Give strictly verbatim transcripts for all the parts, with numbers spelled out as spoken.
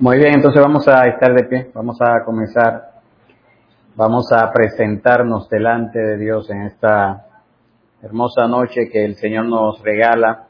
Muy bien, entonces vamos a estar de pie, vamos a comenzar, vamos a presentarnos delante de Dios en esta hermosa noche que el Señor nos regala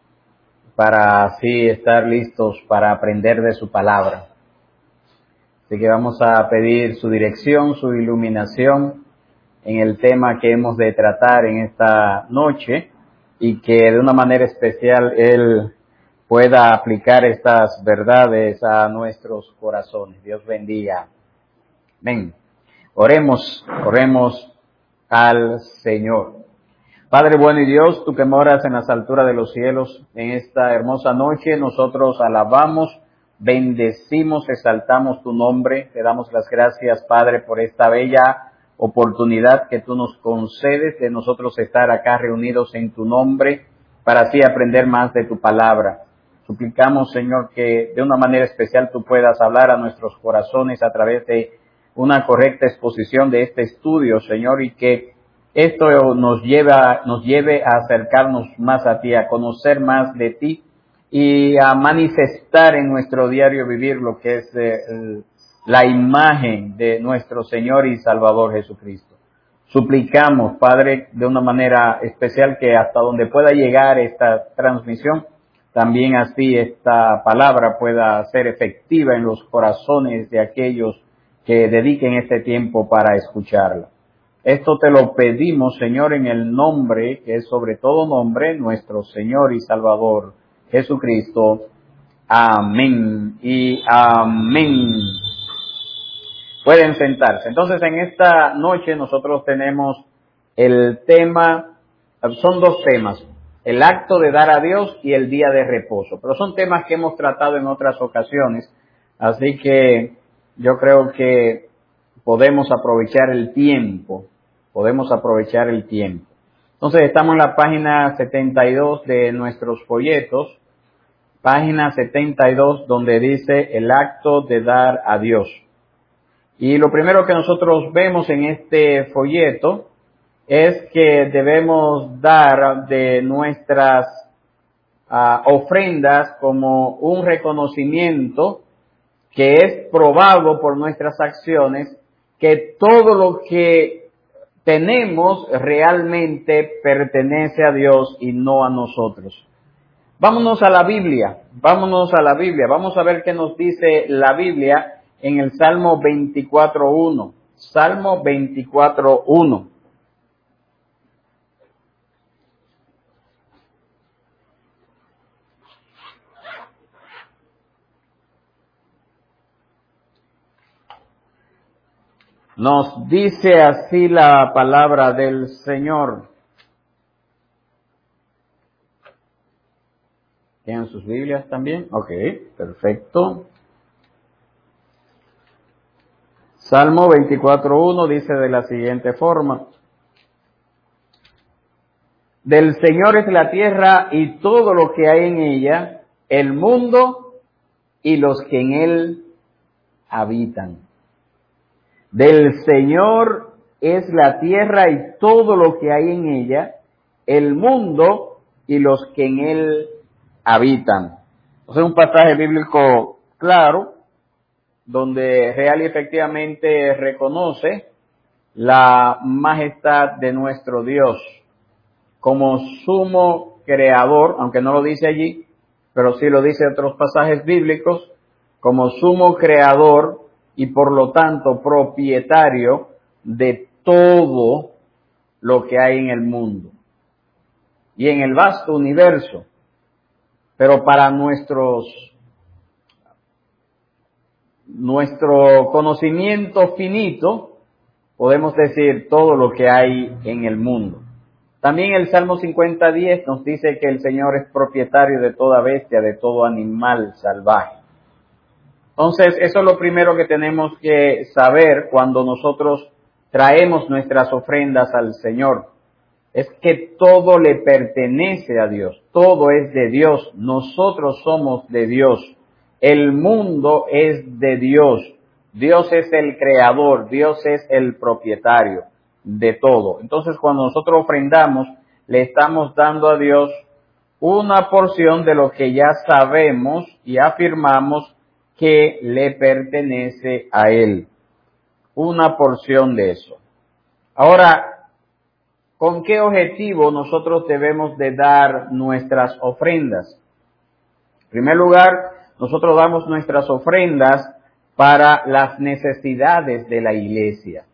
para así estar listos para aprender de su palabra. Así que vamos a pedir su dirección, su iluminación en el tema que hemos de tratar en esta noche y que de una manera especial Él pueda aplicar estas verdades a nuestros corazones. Dios bendiga. Amén. Oremos, oremos al Señor. Padre bueno y Dios, tú que moras en las alturas de los cielos, en esta hermosa noche nosotros alabamos, bendecimos, exaltamos tu nombre, te damos las gracias, Padre, por esta bella oportunidad que tú nos concedes de nosotros estar acá reunidos en tu nombre para así aprender más de tu palabra. Suplicamos, Señor, que de una manera especial tú puedas hablar a nuestros corazones a través de una correcta exposición de este estudio, Señor, y que esto nos lleva, nos lleve a acercarnos más a ti, a conocer más de ti y a manifestar en nuestro diario vivir lo que es eh, la imagen de nuestro Señor y Salvador Jesucristo. Suplicamos, Padre, de una manera especial que hasta donde pueda llegar esta transmisión, también así esta palabra pueda ser efectiva en los corazones de aquellos que dediquen este tiempo para escucharla. Esto te lo pedimos, Señor, en el nombre, que es sobre todo nombre, nuestro Señor y Salvador, Jesucristo. Amén y amén. Pueden sentarse. Entonces, en esta noche nosotros tenemos el tema, son dos temas, el acto de dar a Dios y el día de reposo. Pero son temas que hemos tratado en otras ocasiones, así que yo creo que podemos aprovechar el tiempo, podemos aprovechar el tiempo. Entonces estamos en la página setenta y dos de nuestros folletos, página setenta y dos, donde dice el acto de dar a Dios. Y lo primero que nosotros vemos en este folleto es que debemos dar de nuestras uh, ofrendas como un reconocimiento que es probado por nuestras acciones, que todo lo que tenemos realmente pertenece a Dios y no a nosotros. Vámonos a la Biblia, vámonos a la Biblia, vamos a ver qué nos dice la Biblia en el Salmo veinticuatro uno. Salmo veinticuatro uno. Nos dice así la palabra del Señor. ¿Tienen sus Biblias también? Ok, perfecto. Salmo veinticuatro uno dice de la siguiente forma: del Señor es la tierra y todo lo que hay en ella, el mundo y los que en él habitan. Del Señor es la tierra y todo lo que hay en ella, el mundo y los que en él habitan. Es un pasaje bíblico claro, donde real y efectivamente reconoce la majestad de nuestro Dios como sumo creador, aunque no lo dice allí, pero sí lo dice en otros pasajes bíblicos, como sumo creador y por lo tanto propietario de todo lo que hay en el mundo y en el vasto universo. Pero para nuestros nuestro conocimiento finito, podemos decir todo lo que hay en el mundo. También el Salmo cincuenta diez nos dice que el Señor es propietario de toda bestia, de todo animal salvaje. Entonces, eso es lo primero que tenemos que saber cuando nosotros traemos nuestras ofrendas al Señor. Es que todo le pertenece a Dios, todo es de Dios, nosotros somos de Dios. El mundo es de Dios. Dios es el creador, Dios es el propietario de todo. Entonces, cuando nosotros ofrendamos, le estamos dando a Dios una porción de lo que ya sabemos y afirmamos que le pertenece a Él. Una porción de eso. Ahora, ¿con qué objetivo nosotros debemos de dar nuestras ofrendas? En primer lugar, nosotros damos nuestras ofrendas para las necesidades de la iglesia.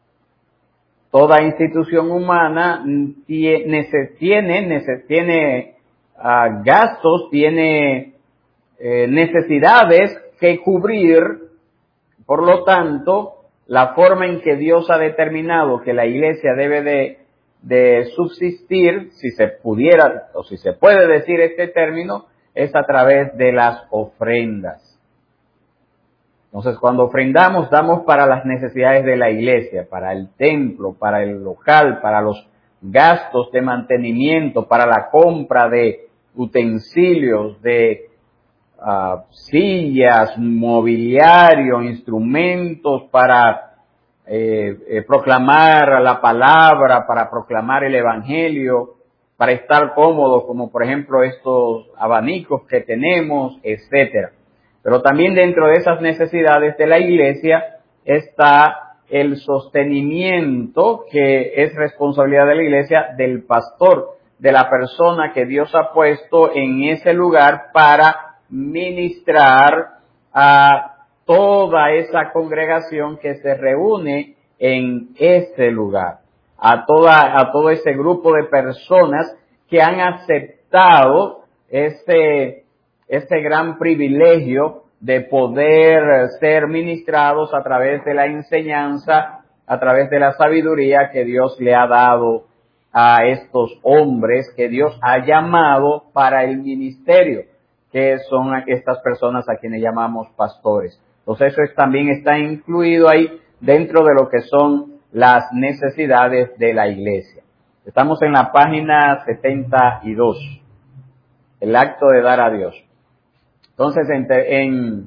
Toda institución humana tiene, tiene, tiene uh, gastos, tiene eh, necesidades que cubrir. Por lo tanto, la forma en que Dios ha determinado que la iglesia debe de, de subsistir, si se pudiera o si se puede decir este término, es a través de las ofrendas. Entonces, cuando ofrendamos, damos para las necesidades de la iglesia, para el templo, para el local, para los gastos de mantenimiento, para la compra de utensilios, de uh, sillas, mobiliario, instrumentos para eh, eh, proclamar la palabra, para proclamar el evangelio, para estar cómodos, como por ejemplo estos abanicos que tenemos, etcétera. Pero también dentro de esas necesidades de la iglesia está el sostenimiento, que es responsabilidad de la iglesia, del pastor, de la persona que Dios ha puesto en ese lugar para ministrar a toda esa congregación que se reúne en ese lugar, a toda, a todo ese grupo de personas que han aceptado ese este gran privilegio de poder ser ministrados a través de la enseñanza, a través de la sabiduría que Dios le ha dado a estos hombres que Dios ha llamado para el ministerio, que son estas personas a quienes llamamos pastores. Entonces eso es, también está incluido ahí dentro de lo que son las necesidades de la iglesia. Estamos en la página setenta y dos, el acto de dar a Dios. Entonces, en, en,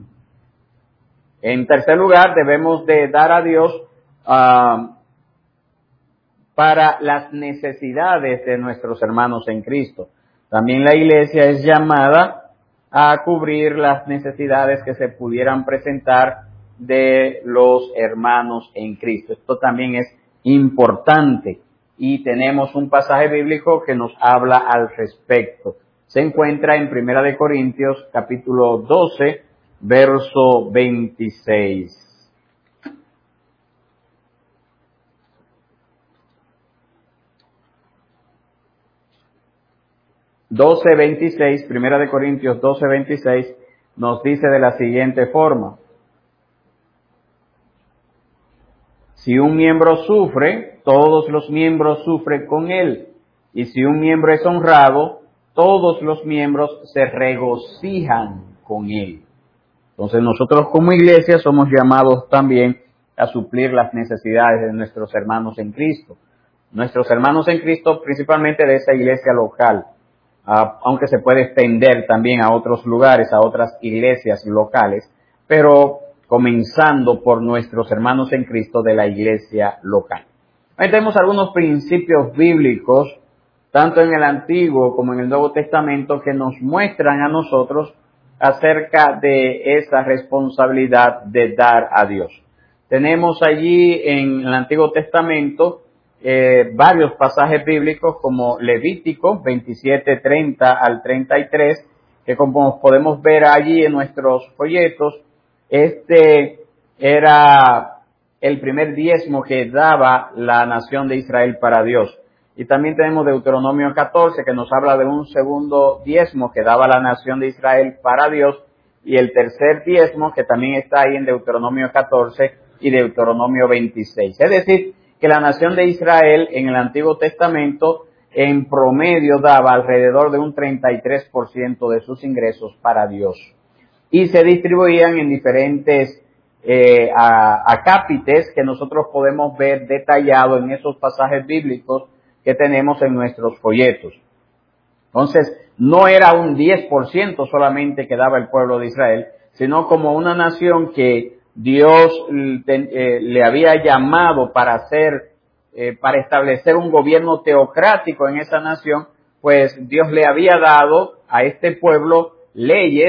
en tercer lugar, debemos de dar a Dios uh, para las necesidades de nuestros hermanos en Cristo. También la iglesia es llamada a cubrir las necesidades que se pudieran presentar de los hermanos en Cristo. Esto también es importante y tenemos un pasaje bíblico que nos habla al respecto. Se encuentra en Primera de Corintios, capítulo doce, verso veintiséis. doce veintiséis, Primera de Corintios doce veintiséis, nos dice de la siguiente forma: si un miembro sufre, todos los miembros sufren con él, y si un miembro es honrado, todos los miembros se regocijan con él. Entonces nosotros como iglesia somos llamados también a suplir las necesidades de nuestros hermanos en Cristo. Nuestros hermanos en Cristo, principalmente de esa iglesia local, uh, aunque se puede extender también a otros lugares, a otras iglesias locales, pero comenzando por nuestros hermanos en Cristo de la iglesia local. Ahí tenemos algunos principios bíblicos, tanto en el Antiguo como en el Nuevo Testamento, que nos muestran a nosotros acerca de esa responsabilidad de dar a Dios. Tenemos allí en el Antiguo Testamento eh, varios pasajes bíblicos como Levítico veintisiete, treinta al treinta y tres, que como podemos ver allí en nuestros folletos, este era el primer diezmo que daba la nación de Israel para Dios. Y también tenemos Deuteronomio catorce, que nos habla de un segundo diezmo que daba la nación de Israel para Dios, y el tercer diezmo que también está ahí en Deuteronomio catorce y Deuteronomio veintiséis. Es decir, que la nación de Israel en el Antiguo Testamento en promedio daba alrededor de un treinta y tres por ciento de sus ingresos para Dios. Y se distribuían en diferentes eh, acápites que nosotros podemos ver detallado en esos pasajes bíblicos que tenemos en nuestros folletos. Entonces, no era un diez por ciento solamente que daba el pueblo de Israel, sino como una nación que Dios eh, le había llamado para hacer, eh, para establecer un gobierno teocrático en esa nación, pues Dios le había dado a este pueblo leyes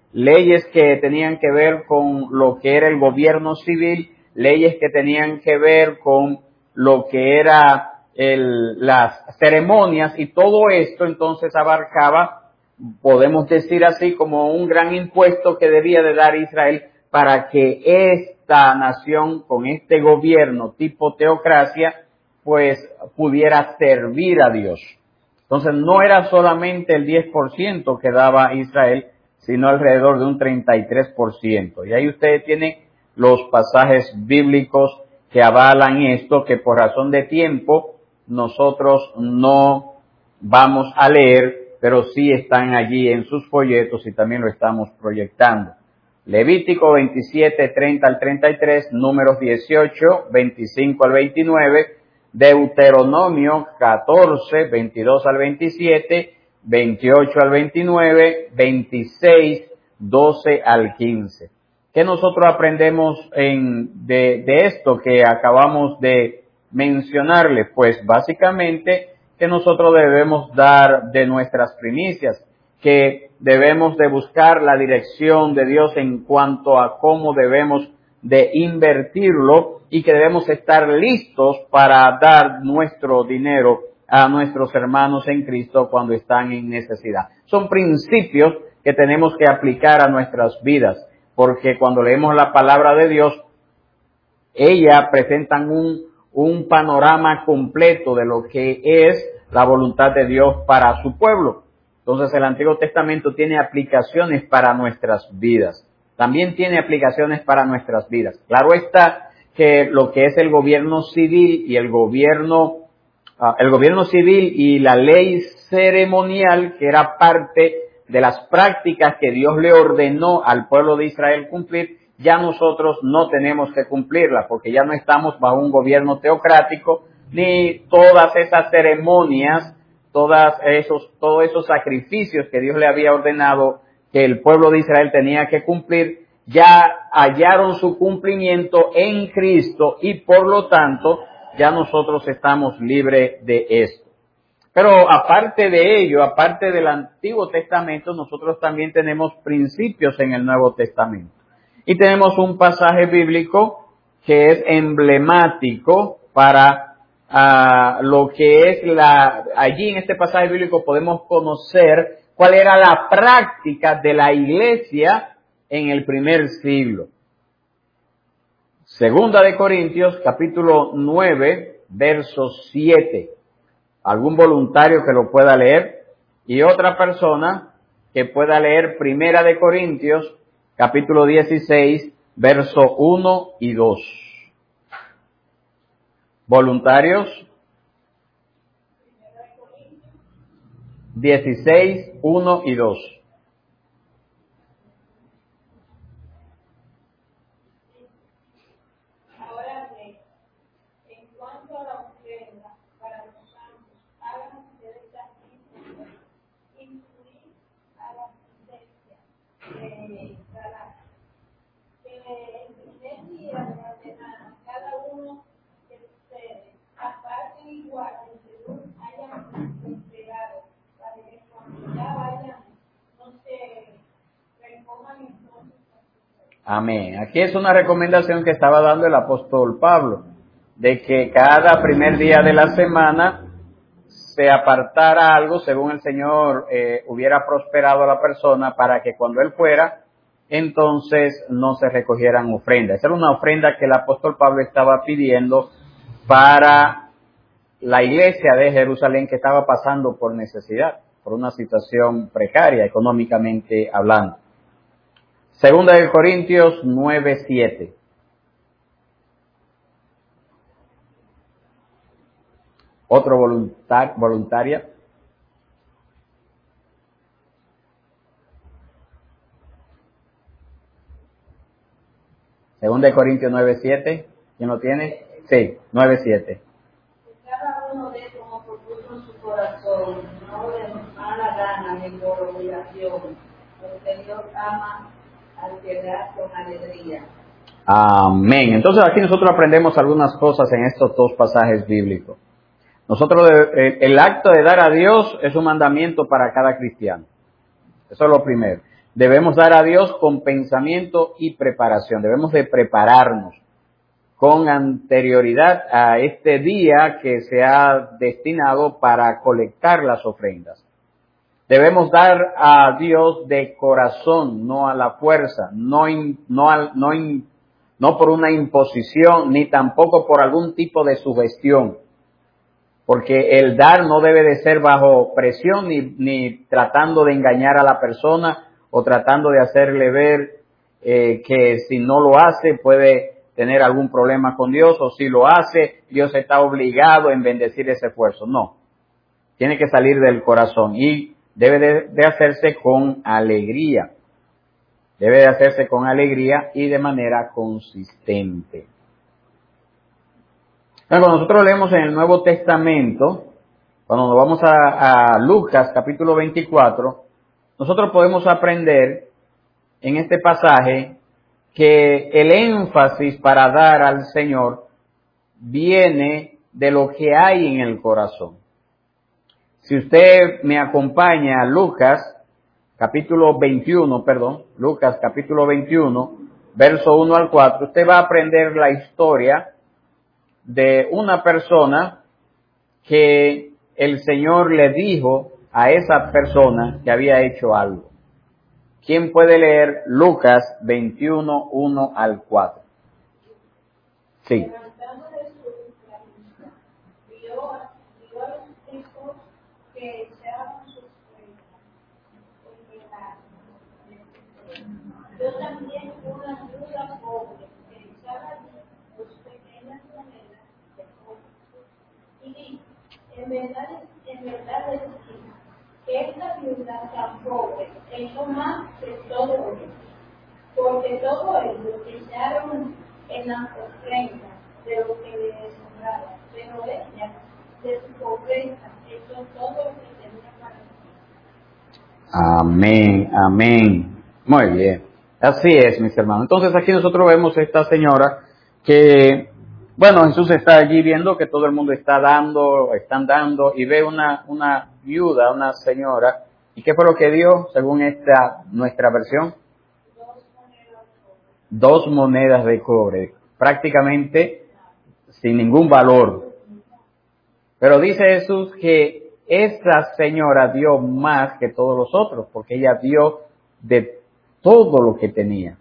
leyes que tenían que ver con lo que era el gobierno civil, leyes que tenían que ver con lo que era el, las ceremonias, y todo esto entonces abarcaba, podemos decir así, como un gran impuesto que debía de dar Israel para que esta nación con este gobierno tipo teocracia pues pudiera servir a Dios. Entonces no era solamente el diez por ciento que daba Israel, sino alrededor de un treinta y tres por ciento. Y ahí ustedes tienen los pasajes bíblicos que avalan esto, que por razón de tiempo nosotros no vamos a leer, pero sí están allí en sus folletos y también lo estamos proyectando. Levítico veintisiete, treinta al treinta y tres, Números dieciocho, veinticinco al veintinueve, Deuteronomio catorce, veintidós al veintisiete, veintiocho al veintinueve, veintiséis, doce al quince. ¿Qué nosotros aprendemos en, de, de esto que acabamos de mencionarles? Pues básicamente que nosotros debemos dar de nuestras primicias, que debemos de buscar la dirección de Dios en cuanto a cómo debemos de invertirlo, y que debemos estar listos para dar nuestro dinero a nuestros hermanos en Cristo cuando están en necesidad. Son principios que tenemos que aplicar a nuestras vidas, porque cuando leemos la palabra de Dios, ellas presentan un, un panorama completo de lo que es la voluntad de Dios para su pueblo. Entonces el Antiguo Testamento tiene aplicaciones para nuestras vidas. También tiene aplicaciones para nuestras vidas. Claro está que lo que es el gobierno civil y el gobierno, uh, el gobierno civil y la ley ceremonial, que era parte de las prácticas que Dios le ordenó al pueblo de Israel cumplir, ya nosotros no tenemos que cumplirla, porque ya no estamos bajo un gobierno teocrático, ni todas esas ceremonias, todas esos, todos esos sacrificios que Dios le había ordenado que el pueblo de Israel tenía que cumplir, ya hallaron su cumplimiento en Cristo, y por lo tanto ya nosotros estamos libres de esto. Pero aparte de ello, aparte del Antiguo Testamento, nosotros también tenemos principios en el Nuevo Testamento. Y tenemos un pasaje bíblico que es emblemático para uh, lo que es la, allí en este pasaje bíblico podemos conocer cuál era la práctica de la iglesia en el primer siglo. Segunda de Corintios, capítulo nueve, verso siete. Algún voluntario que lo pueda leer, y otra persona que pueda leer Primera de Corintios, capítulo dieciséis, verso uno y dos. Voluntarios. dieciséis, uno y dos. Ahora bien, en cuanto a la ofrenda para los santos, hagan ustedes sacrificios, incluir a la iglesia de cada, que en primer día de la semana, cada uno de ustedes aparten igual según hayan entregado, para que cuando ya vayan no se recojan entonces. Amén. Aquí es una recomendación que estaba dando el apóstol Pablo, de que cada primer día de la semana se apartara algo según el Señor eh, hubiera prosperado a la persona, para que cuando él fuera, entonces no se recogieran ofrendas. Esa era una ofrenda que el apóstol Pablo estaba pidiendo para la iglesia de Jerusalén, que estaba pasando por necesidad, por una situación precaria económicamente hablando. Segunda de Corintios nueve, siete. Otro voluntar, voluntaria. Segunda de Corintios nueve, siete. ¿Quién lo tiene? Sí, nueve, siete. Cada uno de como propuso en su corazón, no de mala gana ni por obligación, porque Dios ama al que da con alegría. Amén. Entonces aquí nosotros aprendemos algunas cosas en estos dos pasajes bíblicos. Nosotros, el acto de dar a Dios es un mandamiento para cada cristiano. Eso es lo primero. debemos dar a Dios con pensamiento y preparación. Debemos de prepararnos con anterioridad a este día que se ha destinado para colectar las ofrendas. Debemos dar a Dios de corazón, no a la fuerza, no, in, no, al, no, in, no por una imposición, ni tampoco por algún tipo de sugestión. Porque el dar no debe de ser bajo presión, ni, ni tratando de engañar a la persona o tratando de hacerle ver eh, que si no lo hace puede tener algún problema con Dios, o si lo hace, Dios está obligado en bendecir ese esfuerzo. No, tiene que salir del corazón y debe de, de hacerse con alegría. Debe de hacerse con alegría y de manera consistente. Cuando nosotros leemos en el Nuevo Testamento, cuando nos vamos a, a Lucas capítulo veinticuatro, nosotros podemos aprender en este pasaje que el énfasis para dar al Señor viene de lo que hay en el corazón. Si usted me acompaña a Lucas capítulo veintiuno, perdón, Lucas capítulo veintiuno, verso uno al cuatro, usted va a aprender la historia de una persona que el Señor le dijo a esa persona que había hecho algo. ¿Quién puede leer Lucas veintiuno, uno al cuatro? Sí. Levantando Jesús la vista, vio a vio a los tipos que echaban sus cuentas en el agua. Yo también una viuda pobre que echaba allí sus pequeñas monedas de cobre. Y dijo, en verdad, en verdad les digo, que esta viuda tan pobre echó más que todo ellos, porque todo ellos echaron en las ofrendas de lo que le sobraba, pero ella de su pobreza echó todo lo que tenía para sí. Amén, amén. Muy bien. Así es, mis hermanos. Entonces aquí nosotros vemos a esta señora que, bueno, Jesús está allí viendo que todo el mundo está dando, están dando, y ve una, una viuda, una señora. ¿Y qué fue lo que dio, según esta, nuestra versión? Dos monedas de cobre. Dos monedas de cobre, prácticamente sin ningún valor. Pero dice Jesús que esta señora dio más que todos los otros, porque ella dio de todo lo que tenía,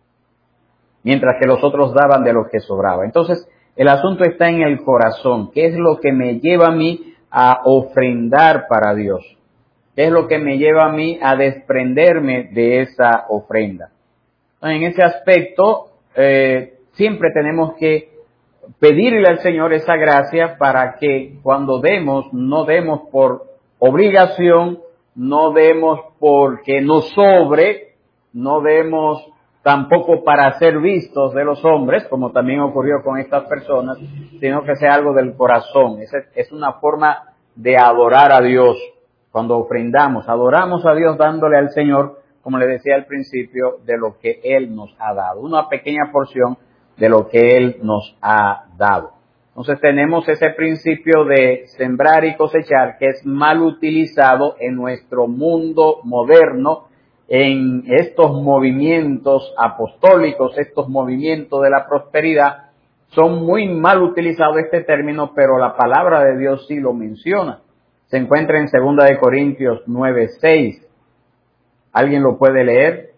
mientras que los otros daban de lo que sobraba. Entonces, el asunto está en el corazón. ¿Qué es lo que me lleva a mí a ofrendar para Dios? ¿Qué es lo que me lleva a mí a desprenderme de esa ofrenda? En ese aspecto, eh, siempre tenemos que pedirle al Señor esa gracia para que cuando demos, no demos por obligación, no demos porque nos sobre, no demos tampoco para ser vistos de los hombres, como también ocurrió con estas personas, sino que sea algo del corazón. Es, es una forma de adorar a Dios. Cuando ofrendamos, adoramos a Dios dándole al Señor, como le decía al principio, de lo que Él nos ha dado. Una pequeña porción de lo que Él nos ha dado. Entonces tenemos ese principio de sembrar y cosechar que es mal utilizado en nuestro mundo moderno, en estos movimientos apostólicos, estos movimientos de la prosperidad. Son muy mal utilizados este término, pero la palabra de Dios sí lo menciona. Se encuentra en segunda de Corintios nueve, seis. ¿Alguien lo puede leer?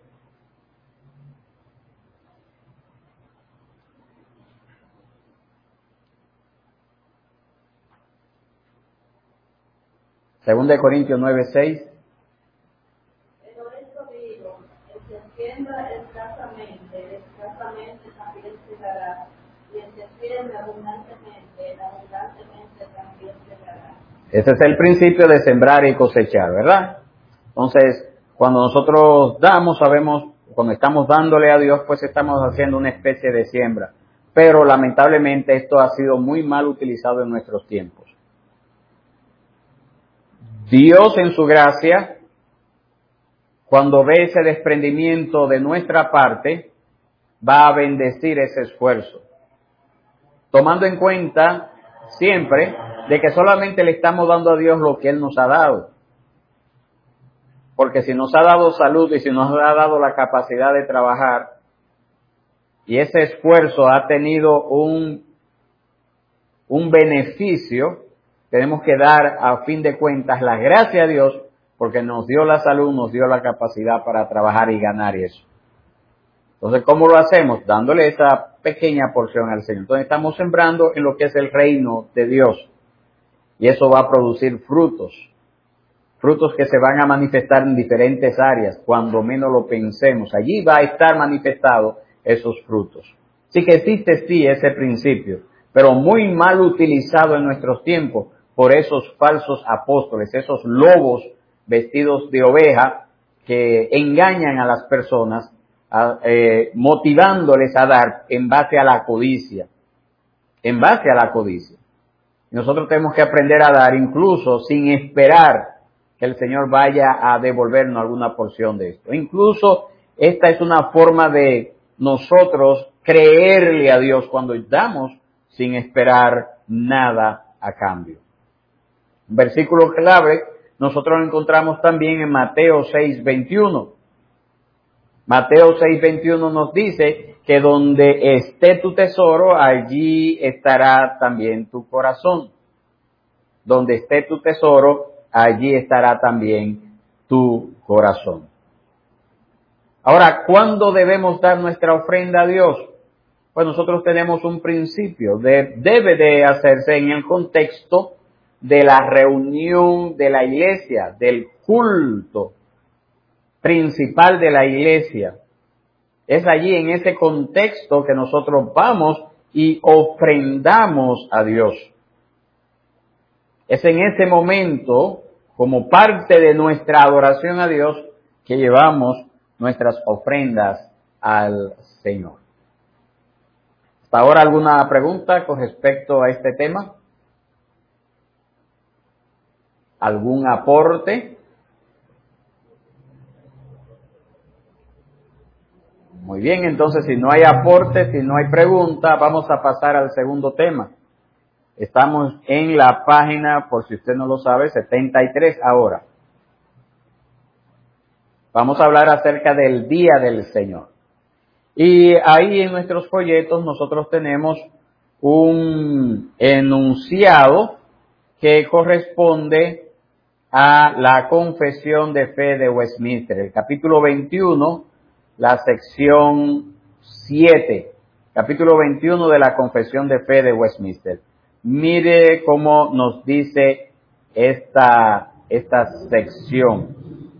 Segunda de Corintios nueve, seis. Pero esto digo, el que siembra escasamente, escasamente también segará, y el que siembra abundantemente, abundantemente también segará. Ese es el principio de sembrar y cosechar, ¿verdad? Entonces, cuando nosotros damos, sabemos, cuando estamos dándole a Dios, pues estamos haciendo una especie de siembra. Pero lamentablemente esto ha sido muy mal utilizado en nuestros tiempos. Dios en su gracia, cuando ve ese desprendimiento de nuestra parte, va a bendecir ese esfuerzo. Tomando en cuenta siempre de que solamente le estamos dando a Dios lo que Él nos ha dado. porque si nos ha dado salud y si nos ha dado la capacidad de trabajar, y ese esfuerzo ha tenido un, un beneficio, tenemos que dar a fin de cuentas las gracias a Dios porque nos dio la salud, nos dio la capacidad para trabajar y ganar eso. Entonces, ¿cómo lo hacemos? Dándole esa pequeña porción al Señor. Entonces, estamos sembrando en lo que es el reino de Dios. Y eso va a producir frutos. Frutos que se van a manifestar en diferentes áreas, cuando menos lo pensemos. Allí va a estar manifestado esos frutos. Sí que existe, sí, ese principio, pero muy mal utilizado en nuestros tiempos por esos falsos apóstoles, esos lobos vestidos de oveja que engañan a las personas, a, eh, motivándoles a dar en base a la codicia, en base a la codicia. Nosotros tenemos que aprender a dar incluso sin esperar que el Señor vaya a devolvernos alguna porción de esto. Incluso esta es una forma de nosotros creerle a Dios cuando damos sin esperar nada a cambio. Un versículo clave nosotros lo encontramos también en Mateo seis veintiuno. Mateo seis veintiuno nos dice que donde esté tu tesoro, allí estará también tu corazón. Donde esté tu tesoro, allí estará también tu corazón. Ahora, ¿cuándo debemos dar nuestra ofrenda a Dios? Pues nosotros tenemos un principio, de, debe de hacerse en el contexto de la reunión de la iglesia, del culto principal de la iglesia. Es allí en ese contexto que nosotros vamos y ofrendamos a Dios. Es en ese momento, como parte de nuestra adoración a Dios, que llevamos nuestras ofrendas al Señor. ¿Hasta ahora alguna pregunta con respecto a este tema? ¿Algún aporte? Muy bien, entonces si no hay aporte, si no hay pregunta, vamos a pasar al segundo tema. Estamos en la página, por si usted no lo sabe, setenta y tres ahora. Vamos a hablar acerca del Día del Señor. Y ahí en nuestros folletos nosotros tenemos un enunciado que corresponde a la Confesión de Fe de Westminster, el capítulo veintiuno, la sección siete, capítulo veintiuno de la Confesión de Fe de Westminster. Mire cómo nos dice esta, esta sección.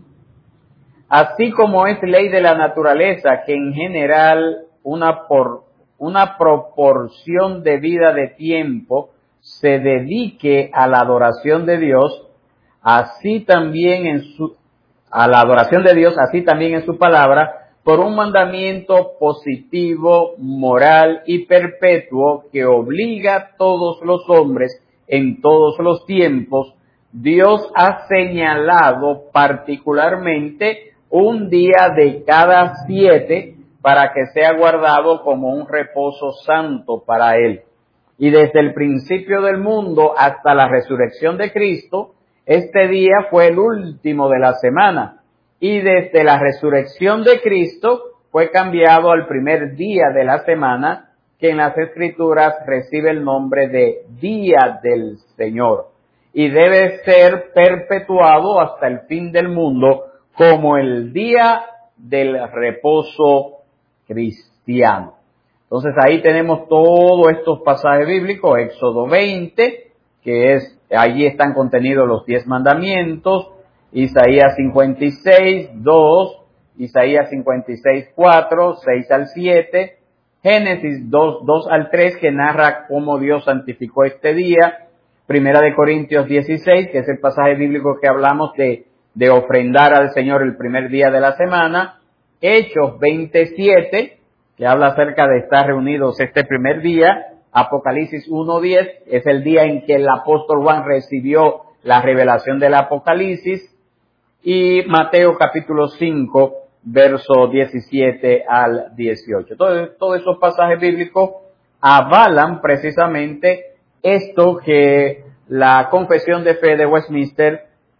Así como es ley de la naturaleza que en general una, por, una proporción de vida de tiempo se dedique a la adoración de Dios, así también en su, a la adoración de Dios, así también en su palabra, por un mandamiento positivo, moral y perpetuo que obliga a todos los hombres en todos los tiempos, Dios ha señalado particularmente un día de cada siete para que sea guardado como un reposo santo para Él. Y desde el principio del mundo hasta la resurrección de Cristo, este día fue el último de la semana. Y desde la resurrección de Cristo fue cambiado al primer día de la semana, que en las Escrituras recibe el nombre de Día del Señor. Y debe ser perpetuado hasta el fin del mundo como el día del reposo cristiano. Entonces ahí tenemos todos estos pasajes bíblicos, Éxodo veinte, que es, allí están contenidos los diez mandamientos, Isaías cincuenta y seis, dos, Isaías cincuenta y seis, cuatro, seis al siete, Génesis dos, dos al tres, que narra cómo Dios santificó este día, Primera de Corintios dieciséis, que es el pasaje bíblico que hablamos de, de ofrendar al Señor el primer día de la semana, Hechos veintisiete, que habla acerca de estar reunidos este primer día, Apocalipsis uno diez, es el día en que el apóstol Juan recibió la revelación del Apocalipsis, y Mateo capítulo cinco, verso diecisiete al dieciocho. Todos, todos esos pasajes bíblicos avalan precisamente esto que la Confesión de Fe de Westminster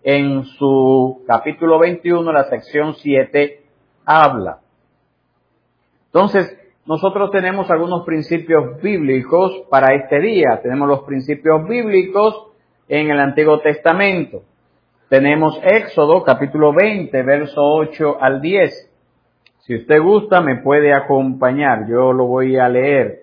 en su capítulo veintiuno, la sección siete, habla. Entonces, nosotros tenemos algunos principios bíblicos para este día. Tenemos los principios bíblicos en el Antiguo Testamento. Tenemos Éxodo, capítulo veinte, verso ocho al diez. Si usted gusta, me puede acompañar. Yo lo voy a leer.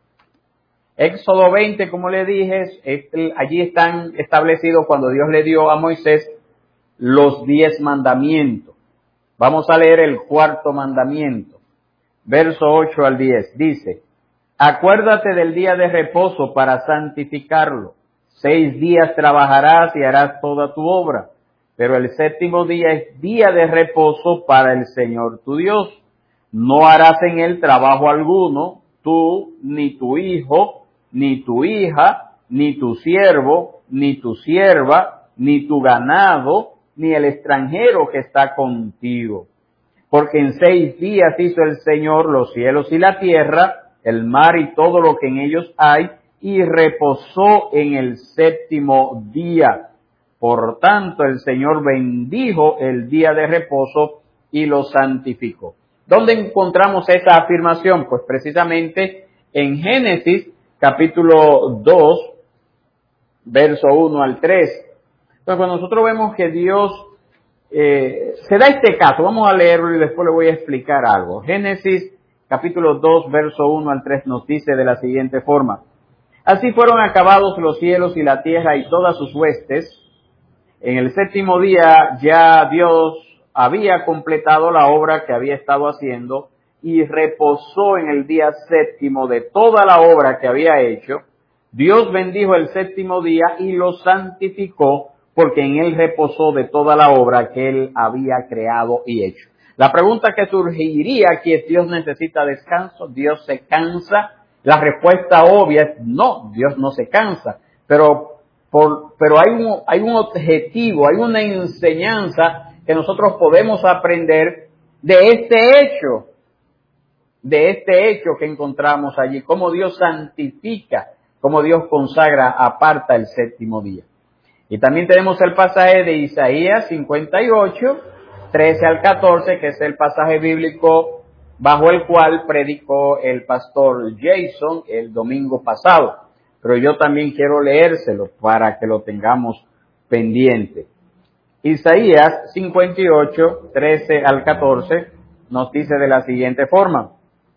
Éxodo veinte, como le dije, allí están establecidos cuando Dios le dio a Moisés los diez mandamientos. Vamos a leer el cuarto mandamiento. Verso ocho al diez, dice: acuérdate del día de reposo para santificarlo. Seis días trabajarás y harás toda tu obra, pero el séptimo día es día de reposo para el Señor tu Dios. No harás en él trabajo alguno, tú, ni tu hijo, ni tu hija, ni tu siervo, ni tu sierva, ni tu ganado, ni el extranjero que está contigo. Porque en seis días hizo el Señor los cielos y la tierra, el mar y todo lo que en ellos hay, y reposó en el séptimo día. Por tanto, el Señor bendijo el día de reposo y lo santificó. ¿Dónde encontramos esa afirmación? Pues precisamente en Génesis, capítulo dos, verso uno al tres. Entonces, cuando nosotros vemos que Dios Eh, se da este caso, vamos a leerlo y después le voy a explicar algo. Génesis capítulo dos, verso uno al tres nos dice de la siguiente forma: así fueron acabados los cielos y la tierra y todas sus huestes. En el séptimo día ya Dios había completado la obra que había estado haciendo y reposó en el día séptimo de toda la obra que había hecho. Dios bendijo el séptimo día y lo santificó, porque en él reposó de toda la obra que él había creado y hecho. La pregunta que surgiría aquí es: ¿Dios necesita descanso? ¿Dios se cansa? La respuesta obvia es no, Dios no se cansa. Pero, por, pero hay un, hay un objetivo, hay una enseñanza que nosotros podemos aprender de este hecho, de este hecho que encontramos allí, cómo Dios santifica, cómo Dios consagra, aparta el séptimo día. Y también tenemos el pasaje de Isaías cincuenta y ocho, trece al catorce, que es el pasaje bíblico bajo el cual predicó el pastor Jason el domingo pasado. Pero yo también quiero leérselo para que lo tengamos pendiente. Isaías cincuenta y ocho, trece al catorce, nos dice de la siguiente forma: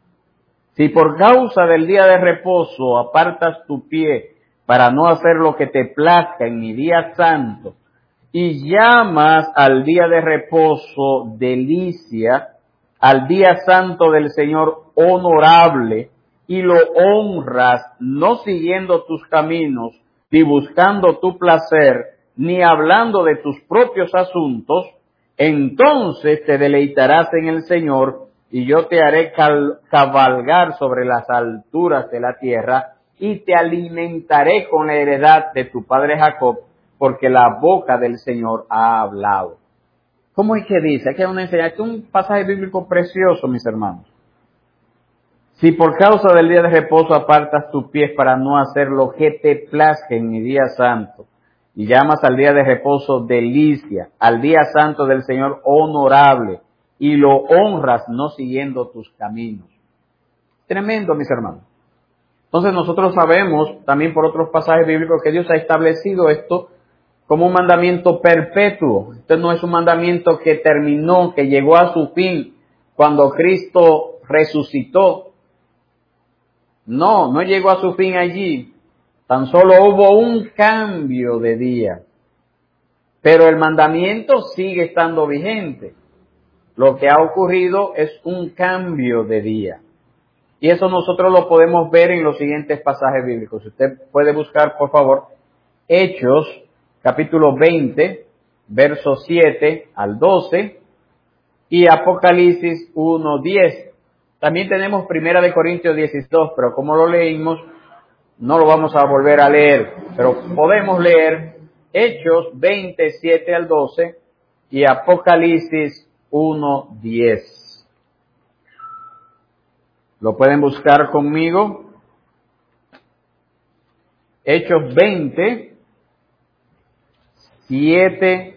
si por causa del día de reposo apartas tu pie para no hacer lo que te plazca en mi día santo, y llamas al día de reposo delicia, al día santo del Señor honorable, y lo honras no siguiendo tus caminos, ni buscando tu placer, ni hablando de tus propios asuntos, entonces te deleitarás en el Señor, y yo te haré cal- cabalgar sobre las alturas de la tierra, y te alimentaré con la heredad de tu padre Jacob, porque la boca del Señor ha hablado. ¿Cómo es que dice? Aquí hay una enseñanza, es un pasaje bíblico precioso, mis hermanos. Si por causa del día de reposo apartas tus pies para no hacer lo que te plazca en mi día santo, y llamas al día de reposo delicia, al día santo del Señor honorable, y lo honras no siguiendo tus caminos. Tremendo, mis hermanos. Entonces nosotros sabemos también por otros pasajes bíblicos que Dios ha establecido esto como un mandamiento perpetuo. Este no es un mandamiento que terminó, que llegó a su fin cuando Cristo resucitó. No, no llegó a su fin allí. Tan solo hubo un cambio de día. Pero el mandamiento sigue estando vigente. Lo que ha ocurrido es un cambio de día. Y eso nosotros lo podemos ver en los siguientes pasajes bíblicos. Usted puede buscar, por favor, Hechos, capítulo veinte, versos siete al doce, y Apocalipsis uno, diez. También tenemos Primera de Corintios diecidós, pero como lo leímos, no lo vamos a volver a leer. Pero podemos leer Hechos veinte, siete al doce, y Apocalipsis uno, diez. ¿Lo pueden buscar conmigo? Hechos veinte, siete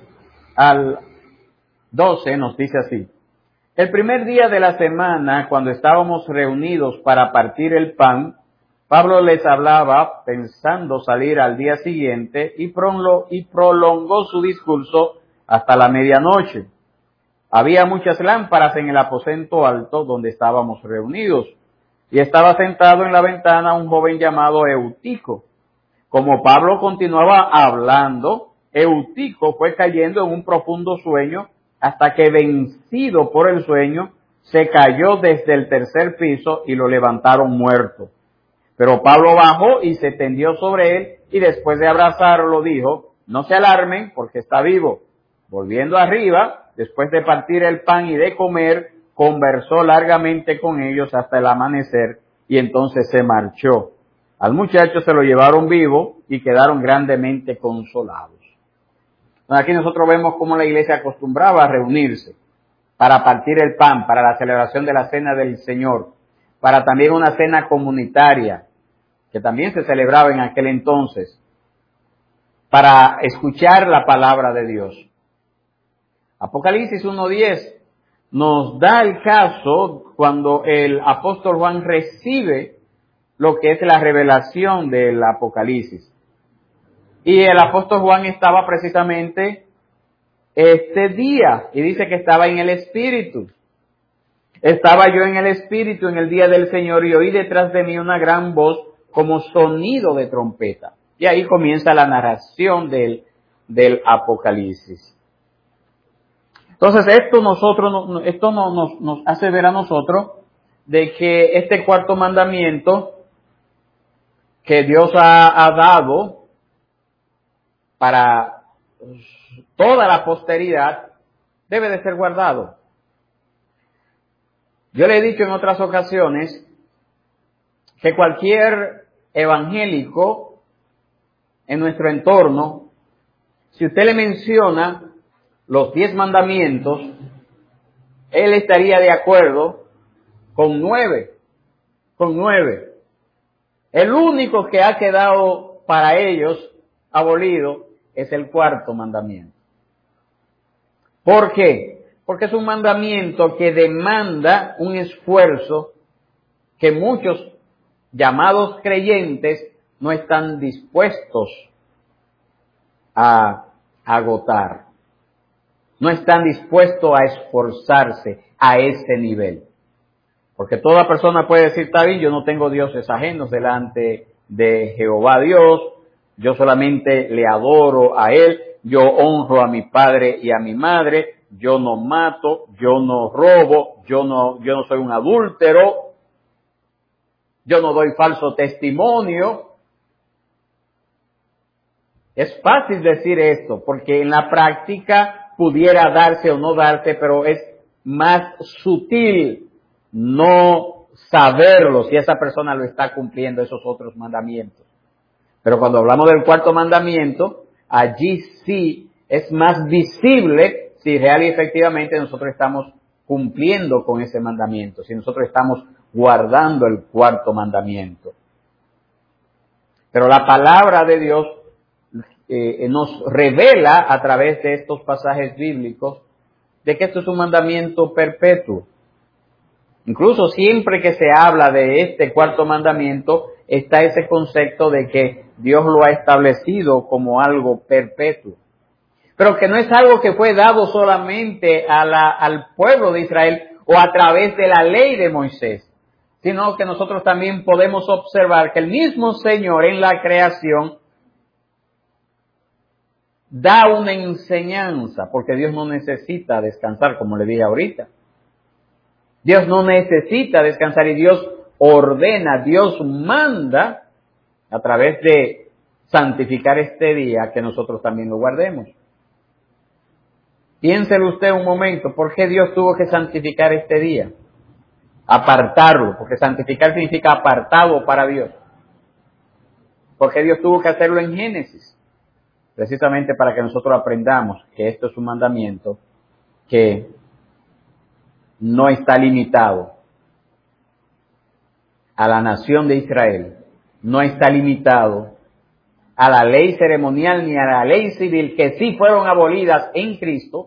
al doce nos dice así: el primer día de la semana, cuando estábamos reunidos para partir el pan, Pablo les hablaba pensando salir al día siguiente y prolongó su discurso hasta la medianoche. Había muchas lámparas en el aposento alto donde estábamos reunidos, y estaba sentado en la ventana un joven llamado Eutico. Como Pablo continuaba hablando, Eutico fue cayendo en un profundo sueño, hasta que, vencido por el sueño, se cayó desde el tercer piso y lo levantaron muerto. Pero Pablo bajó y se tendió sobre él, y después de abrazarlo dijo: no se alarmen, porque está vivo. Volviendo arriba, después de partir el pan y de comer, conversó largamente con ellos hasta el amanecer, y entonces se marchó. Al muchacho se lo llevaron vivo y quedaron grandemente consolados. Aquí nosotros vemos cómo la iglesia acostumbraba a reunirse para partir el pan, para la celebración de la cena del Señor, para también una cena comunitaria, que también se celebraba en aquel entonces, para escuchar la palabra de Dios. Apocalipsis uno diez nos da el caso cuando el apóstol Juan recibe lo que es la revelación del Apocalipsis. Y el apóstol Juan estaba precisamente este día, y dice que estaba en el Espíritu. Estaba yo en el Espíritu en el día del Señor, y oí detrás de mí una gran voz como sonido de trompeta. Y ahí comienza la narración del, del Apocalipsis. Entonces esto nosotros, esto nos, nos, nos hace ver a nosotros de que este cuarto mandamiento que Dios ha, ha dado para toda la posteridad debe de ser guardado. Yo le he dicho en otras ocasiones que cualquier evangélico en nuestro entorno, si usted le menciona los diez mandamientos, él estaría de acuerdo con nueve, con nueve. El único que ha quedado para ellos abolido es el cuarto mandamiento. ¿Por qué? Porque es un mandamiento que demanda un esfuerzo que muchos llamados creyentes no están dispuestos a agotar. No están dispuestos a esforzarse a ese nivel. Porque toda persona puede decir: está bien, yo no tengo dioses ajenos delante de Jehová Dios, yo solamente le adoro a Él, yo honro a mi padre y a mi madre, yo no mato, yo no robo, yo no, yo no soy un adúltero, yo no doy falso testimonio. Es fácil decir esto, porque en la práctica pudiera darse o no darse, pero es más sutil no saberlo si esa persona lo está cumpliendo, esos otros mandamientos. Pero cuando hablamos del cuarto mandamiento, allí sí es más visible si real y efectivamente nosotros estamos cumpliendo con ese mandamiento, si nosotros estamos guardando el cuarto mandamiento. Pero la palabra de Dios eh, nos revela a través de estos pasajes bíblicos de que esto es un mandamiento perpetuo. Incluso siempre que se habla de este cuarto mandamiento, está ese concepto de que Dios lo ha establecido como algo perpetuo. Pero que no es algo que fue dado solamente a la, al pueblo de Israel o a través de la ley de Moisés, sino que nosotros también podemos observar que el mismo Señor en la creación da una enseñanza, porque Dios no necesita descansar, como le dije ahorita. Dios no necesita descansar y Dios ordena, Dios manda a través de santificar este día que nosotros también lo guardemos. Piénselo usted un momento, ¿por qué Dios tuvo que santificar este día? Apartarlo, porque santificar significa apartado para Dios. ¿Por qué Dios tuvo que hacerlo en Génesis? Precisamente para que nosotros aprendamos que esto es un mandamiento que no está limitado a la nación de Israel, no está limitado a la ley ceremonial ni a la ley civil, que sí fueron abolidas en Cristo,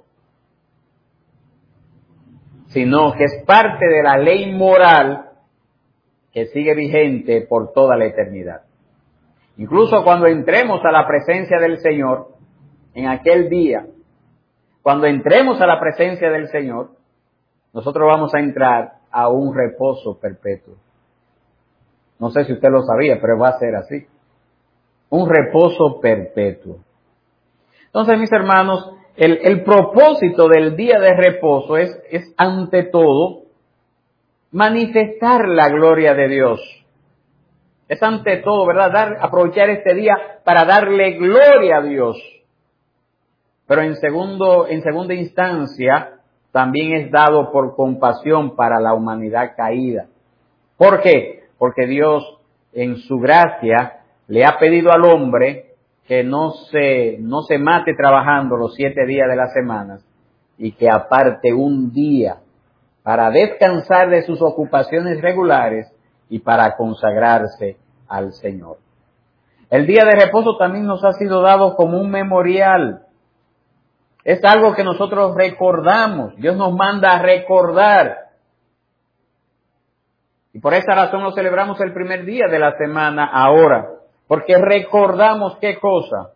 sino que es parte de la ley moral que sigue vigente por toda la eternidad. Incluso cuando entremos a la presencia del Señor, en aquel día, cuando entremos a la presencia del Señor, nosotros vamos a entrar a un reposo perpetuo. No sé si usted lo sabía, pero va a ser así. Un reposo perpetuo. Entonces, mis hermanos, el, el propósito del día de reposo es, es ante todo manifestar la gloria de Dios. Es ante todo, ¿verdad? Dar, aprovechar este día para darle gloria a Dios. Pero en segundo, en segunda instancia, también es dado por compasión para la humanidad caída. ¿Por qué? Porque Dios, en su gracia, le ha pedido al hombre que no se, no se mate trabajando los siete días de la semana y que aparte un día para descansar de sus ocupaciones regulares y para consagrarse al Señor. El día de reposo también nos ha sido dado como un memorial. Es algo que nosotros recordamos. Dios nos manda a recordar. Y por esa razón lo celebramos el primer día de la semana ahora. Porque recordamos qué cosa.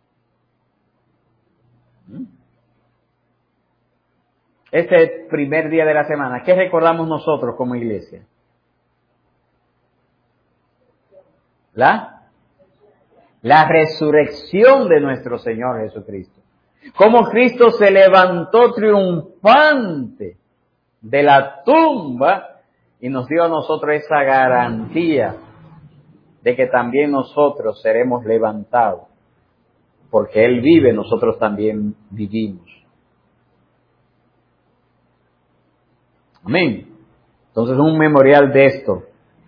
Ese primer día de la semana, ¿qué recordamos nosotros como iglesia? La, la resurrección de nuestro Señor Jesucristo. Cómo Cristo se levantó triunfante de la tumba y nos dio a nosotros esa garantía de que también nosotros seremos levantados. Porque Él vive, nosotros también vivimos. Amén. Entonces un memorial de esto.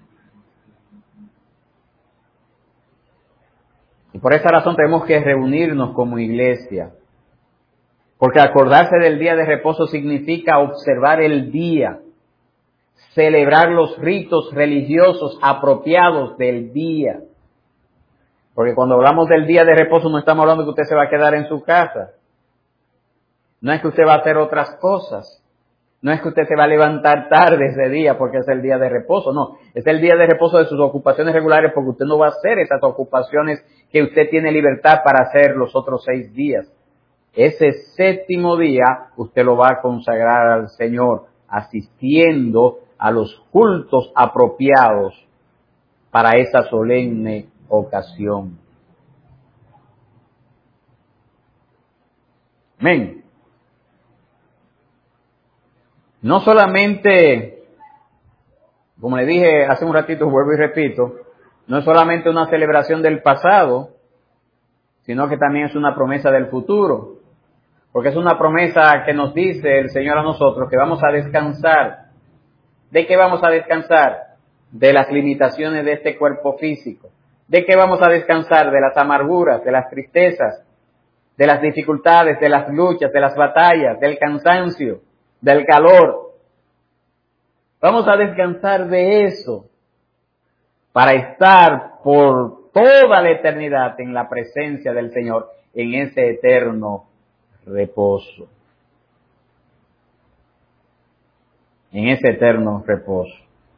Y por esa razón tenemos que reunirnos como iglesia. Porque acordarse del día de reposo significa observar el día, celebrar los ritos religiosos apropiados del día. Porque cuando hablamos del día de reposo no estamos hablando de que usted se va a quedar en su casa. No es que usted va a hacer otras cosas. No es que usted se va a levantar tarde ese día porque es el día de reposo, no. Es el día de reposo de sus ocupaciones regulares porque usted no va a hacer esas ocupaciones que usted tiene libertad para hacer los otros seis días. Ese séptimo día usted lo va a consagrar al Señor asistiendo a los cultos apropiados para esa solemne ocasión. Amén. No solamente, como le dije hace un ratito, vuelvo y repito, no es solamente una celebración del pasado, sino que también es una promesa del futuro. Porque es una promesa que nos dice el Señor a nosotros que vamos a descansar. ¿De qué vamos a descansar? De las limitaciones de este cuerpo físico. ¿De qué vamos a descansar? De las amarguras, de las tristezas, de las dificultades, de las luchas, de las batallas, del cansancio, del calor. Vamos a descansar de eso para estar por toda la eternidad en la presencia del Señor, en ese eterno reposo. En ese eterno reposo.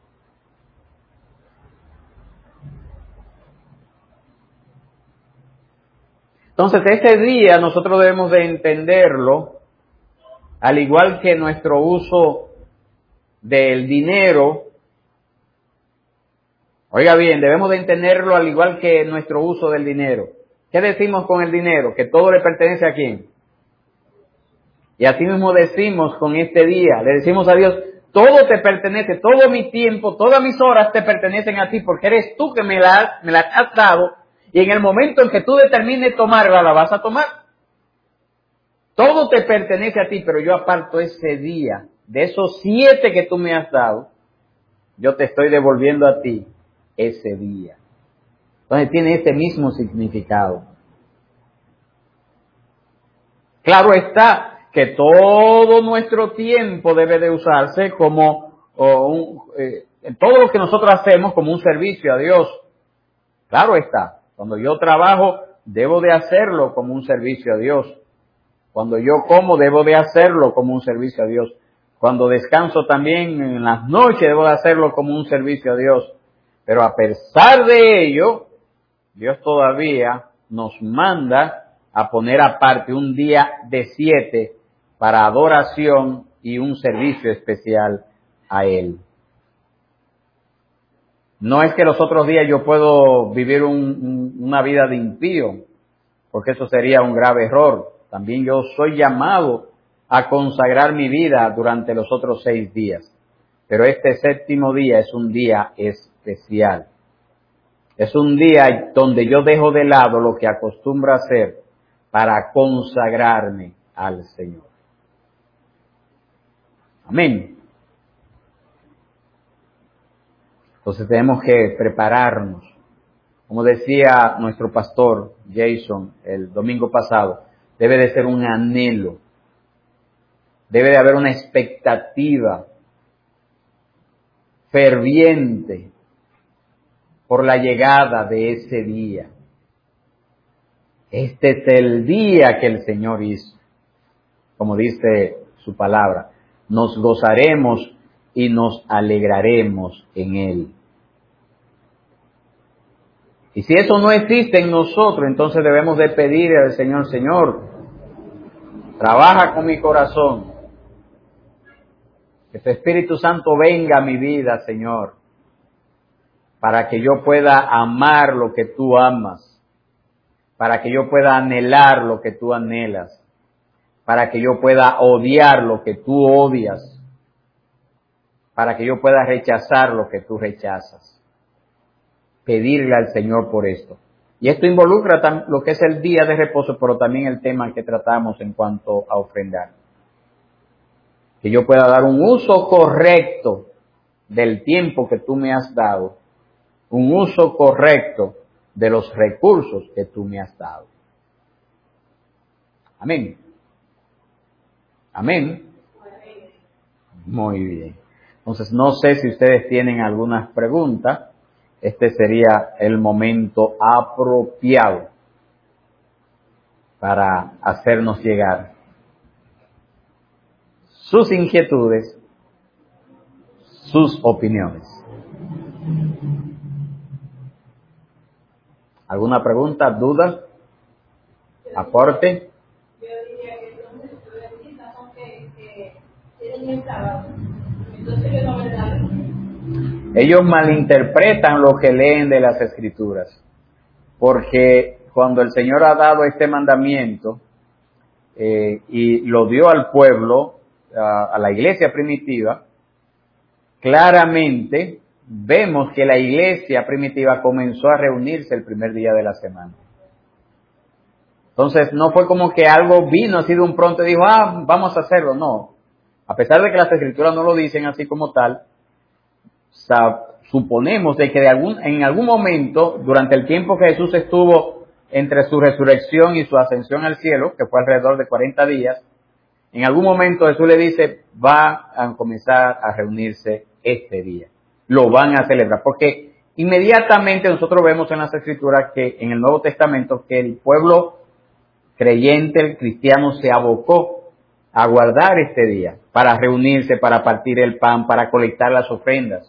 Entonces, ese día nosotros debemos de entenderlo, al igual que nuestro uso del dinero. Oiga bien, debemos de entenderlo al igual que nuestro uso del dinero. ¿Qué decimos con el dinero? Que todo le pertenece a quién. Y así mismo decimos con este día, le decimos a Dios, todo te pertenece, todo mi tiempo, todas mis horas te pertenecen a ti, porque eres tú que me las, me las has dado, y en el momento en que tú determines tomarla, la vas a tomar. Todo te pertenece a ti, pero yo aparto ese día, de esos siete que tú me has dado, yo te estoy devolviendo a ti ese día. Entonces tiene ese mismo significado. Claro está que todo nuestro tiempo debe de usarse como o un, eh, todo lo que nosotros hacemos como un servicio a Dios. Claro está. Cuando yo trabajo, debo de hacerlo como un servicio a Dios. Cuando yo como, debo de hacerlo como un servicio a Dios. Cuando descanso también en las noches, debo de hacerlo como un servicio a Dios. Pero a pesar de ello, Dios todavía nos manda a poner aparte un día de siete para adoración y un servicio especial a Él. No es que los otros días yo puedo vivir un, un, una vida de impío, porque eso sería un grave error. También yo soy llamado a consagrar mi vida durante los otros seis días. Pero este séptimo día es un día especial. Es un día donde yo dejo de lado lo que acostumbro a hacer para consagrarme al Señor. Amén. Entonces tenemos que prepararnos. Como decía nuestro pastor Jason el domingo pasado, debe de ser un anhelo. Debe de haber una expectativa ferviente por la llegada de ese día. Este es el día que el Señor hizo. Como dice su palabra, nos gozaremos y nos alegraremos en Él. Y si eso no existe en nosotros, entonces debemos de pedirle al Señor, Señor, trabaja con mi corazón. Que tu Espíritu Santo venga a mi vida, Señor, para que yo pueda amar lo que tú amas, para que yo pueda anhelar lo que tú anhelas, para que yo pueda odiar lo que tú odias, para que yo pueda rechazar lo que tú rechazas. Pedirle al Señor por esto. Y esto involucra lo que es el día de reposo, pero también el tema que tratamos en cuanto a ofrendar. Que yo pueda dar un uso correcto del tiempo que tú me has dado, un uso correcto de los recursos que tú me has dado. Amén. Amén. Muy bien. Entonces, no sé si ustedes tienen algunas preguntas. Este sería el momento apropiado para hacernos llegar sus inquietudes, sus opiniones. ¿Alguna pregunta, duda, aporte? Yo diría que entonces los adventistas son que, que tienen el sábado. Entonces yo no verdad. Ellos malinterpretan lo que leen de las Escrituras, porque cuando el Señor ha dado este mandamiento eh, y lo dio al pueblo, a, a la iglesia primitiva, claramente vemos que la iglesia primitiva comenzó a reunirse el primer día de la semana. Entonces no fue como que algo vino así de un pronto y dijo, ah, vamos a hacerlo. No, a pesar de que las Escrituras no lo dicen así como tal, suponemos de que de algún, en algún momento, durante el tiempo que Jesús estuvo entre su resurrección y su ascensión al cielo, que fue alrededor de cuarenta días, en algún momento Jesús le dice, va a comenzar a reunirse este día. Lo van a celebrar, porque inmediatamente nosotros vemos en las Escrituras que en el Nuevo Testamento que el pueblo creyente, el cristiano, se abocó a guardar este día para reunirse, para partir el pan, para colectar las ofrendas.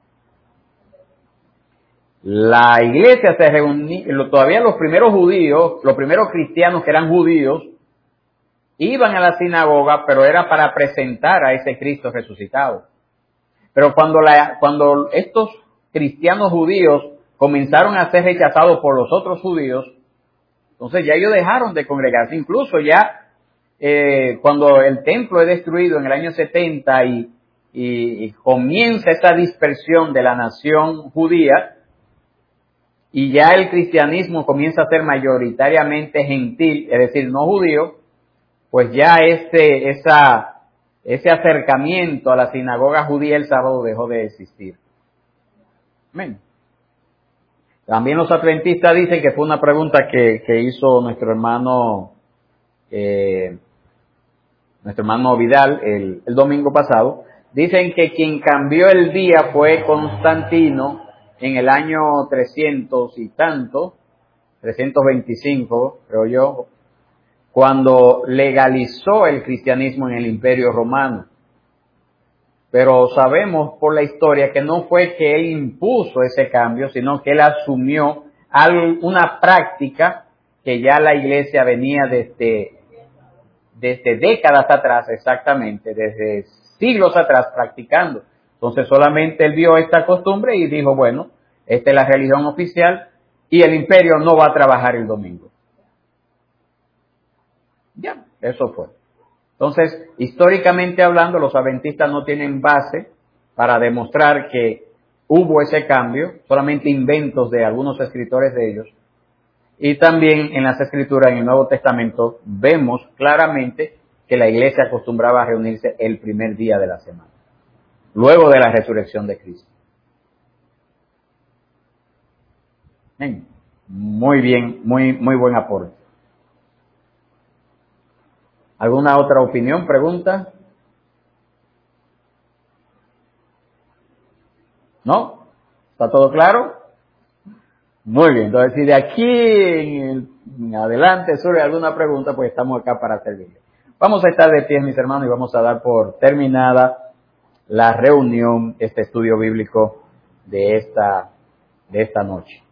La iglesia se reunía, todavía los primeros judíos, los primeros cristianos que eran judíos, iban a la sinagoga, pero era para presentar a ese Cristo resucitado. Pero cuando, la, cuando estos cristianos judíos comenzaron a ser rechazados por los otros judíos, entonces ya ellos dejaron de congregarse. Incluso ya eh, cuando el templo es destruido en el año setenta y, y, y comienza esa dispersión de la nación judía, y ya el cristianismo comienza a ser mayoritariamente gentil, es decir, no judío, pues ya ese, esa, ese acercamiento a la sinagoga judía el sábado dejó de existir. Amén. También los adventistas dicen que fue una pregunta que, que hizo nuestro hermano, eh, nuestro hermano Vidal el, el domingo pasado. Dicen que quien cambió el día fue Constantino en el año trescientos y tanto, trescientos veinticinco, creo yo, cuando legalizó el cristianismo en el Imperio Romano. Pero sabemos por la historia que no fue que él impuso ese cambio, sino que él asumió una práctica que ya la iglesia venía desde, desde décadas atrás, exactamente, desde siglos atrás practicando. Entonces solamente él vio esta costumbre y dijo, bueno, esta es la religión oficial y el imperio no va a trabajar el domingo. Ya, eso fue. Entonces, históricamente hablando, los adventistas no tienen base para demostrar que hubo ese cambio, solamente inventos de algunos escritores de ellos. Y también en las escrituras, en el Nuevo Testamento, vemos claramente que la iglesia acostumbraba a reunirse el primer día de la semana, luego de la resurrección de Cristo. Bien. Muy bien, muy, muy buen aporte. ¿Alguna otra opinión, pregunta? ¿No? ¿Está todo claro? Muy bien, entonces si de aquí en, en adelante surge alguna pregunta, pues estamos acá para servirle. Vamos a estar de pie, mis hermanos, y vamos a dar por terminada la reunión, este estudio bíblico de esta, de esta noche.